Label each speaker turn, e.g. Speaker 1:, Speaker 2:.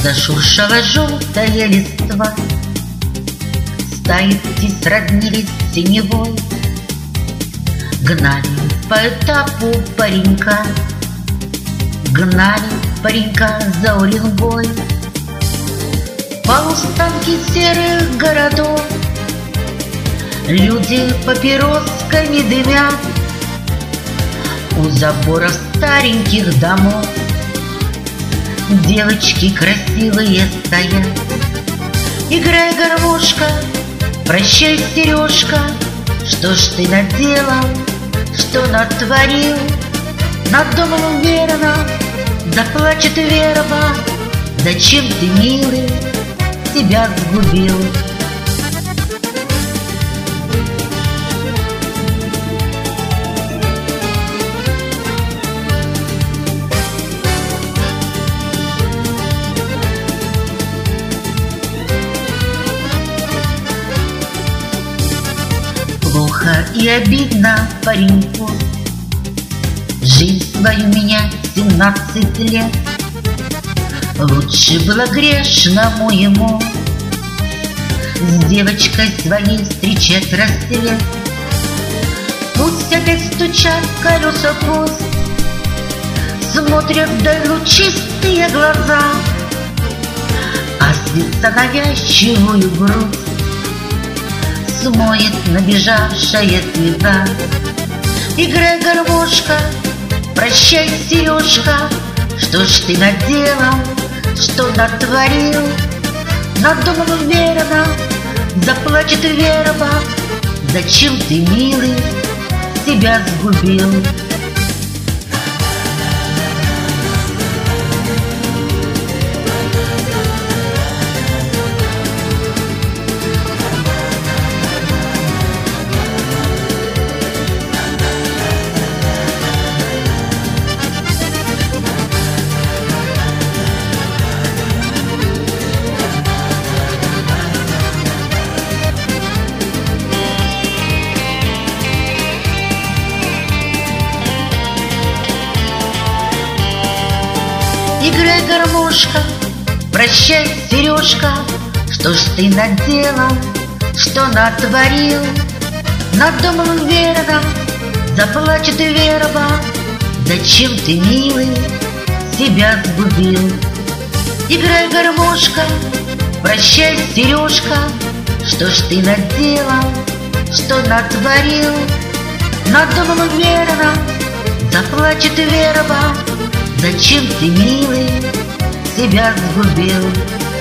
Speaker 1: Зашуршала желтая листва, стаи птиц роднились с синевой, гнали по этапу паренька, гнали паренька за Уренгой. Полустанки серых городов люди папиросками дымят, у забора стареньких домов девочки красивые стоят. Играй, гармошка, прощай, сережка, что ж ты наделал, что натворил? Над домом верно заплачет верба. Зачем ты, милый, себя сгубил? Плохо и обидно пареньку жизнь свою менять 17 лет. Лучше было грешному ему с девочкой своей встречать рассвет. Пусть опять стучат колеса поезд, смотрят вдаль лучистые глаза, а света навязчивую грудь смоет набежавшая слеза. Играй, гармошка, прощай, сережка, что ж ты наделал, что натворил? Над домом верно заплачет верба. Зачем ты, милый, себя сгубил? Играй, гармошка, прощай, сережка, что ж ты наделал, что натворил? Над домом верно заплачет верба. Зачем ты, милый, себя сгубил? Играй, гармошка, прощай, сережка, что ж ты наделал, что натворил? Над домом верно заплачет верба. Зачем ты, милый, себя сгубил?